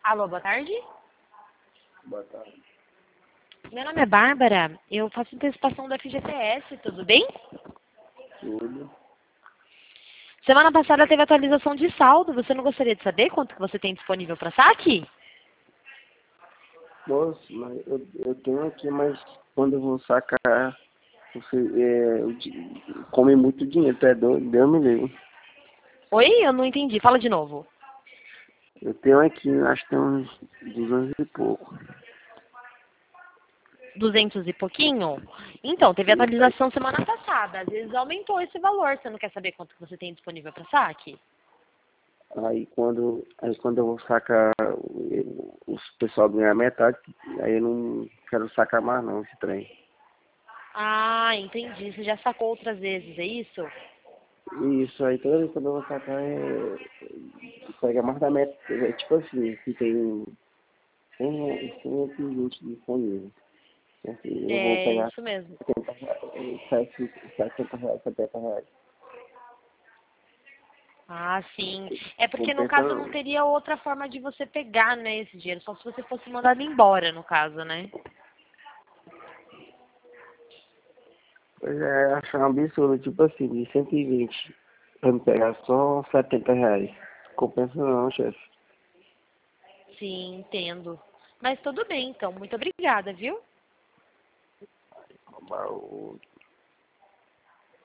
Alô, boa tarde. Boa tarde. Meu nome é Bárbara, eu faço antecipação do FGTS, tudo bem? Tudo. Semana passada teve atualização de saldo, você não gostaria de saber quanto que você tem disponível para saque? Moço, mas eu tenho aqui, mas quando eu vou sacar, você come muito dinheiro, tu é doido? Deus me livre. Oi, eu não entendi, fala de novo. Eu tenho aqui, acho que tem uns 200 e pouco. 200 e pouquinho? Então, teve atualização semana passada, às vezes aumentou esse valor, você não quer saber quanto que você tem disponível para saque? Aí quando eu vou sacar, o pessoal ganha metade, aí eu não quero sacar mais não, esse trem. Ah, entendi, você já sacou outras vezes, é isso? E isso aí, toda vez que eu vou sacar, pega mais da metade, tipo assim, que tem 120 disponível. Assim, eu vou É, pegar isso mesmo. 60 reais, 70 reais. Ah, sim. É porque no Compensa caso não não. teria outra forma de você pegar, né, esse dinheiro, só se você fosse mandado embora, no caso, né? Pois é, acho um absurdo, tipo assim, de 120 pra me pegar só 70 reais. Compensa não, chefe. Sim, entendo. Mas tudo bem, então. Muito obrigada, viu?